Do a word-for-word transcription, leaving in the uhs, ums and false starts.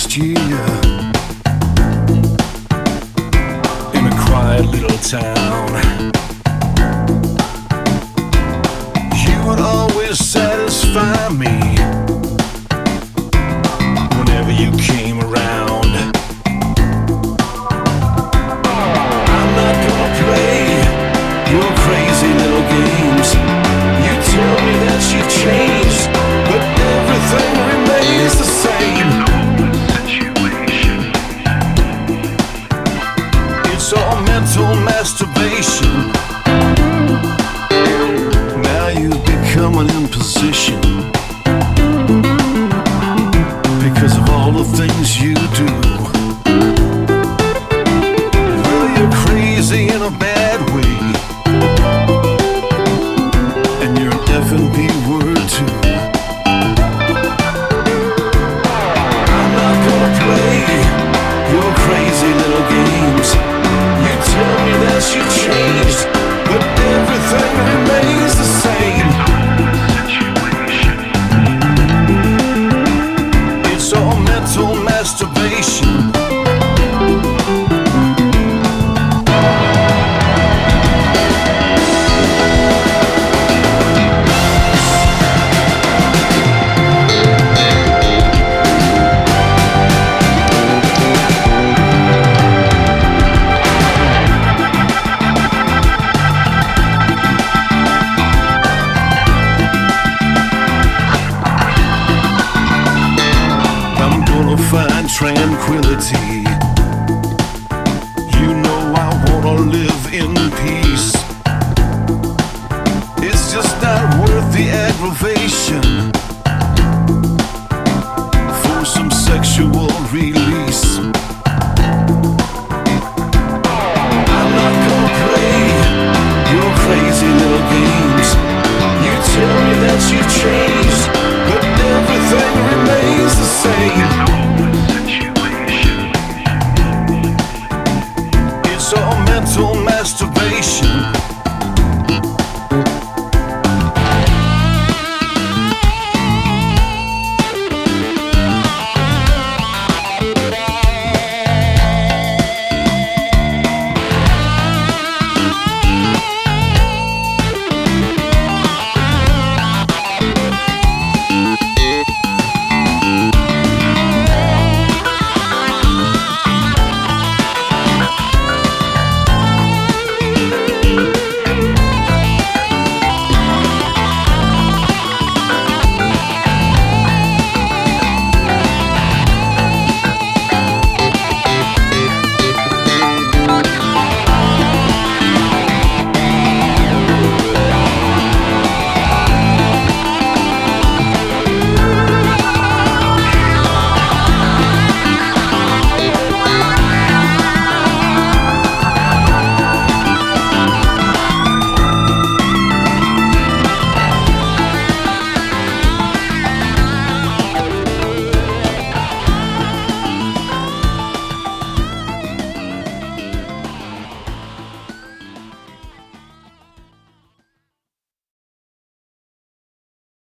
last year in a quiet little town. You would always satisfy me whenever you came around. I'm not gonna play your crazy little games. You tell me that you've changed, but everything remains the same. It's all mental masturbation. Now you've become an imposition because of all the things you do. Well, you're crazy in a bad way, and you're an F and B word too. I'm not gonna play your crazy little games. You tell me that you've changed, but everything remains the same. It's all mental masturbation. Find tranquility. You know I wanna live in peace. It's just not worth the aggravation for some sexual release.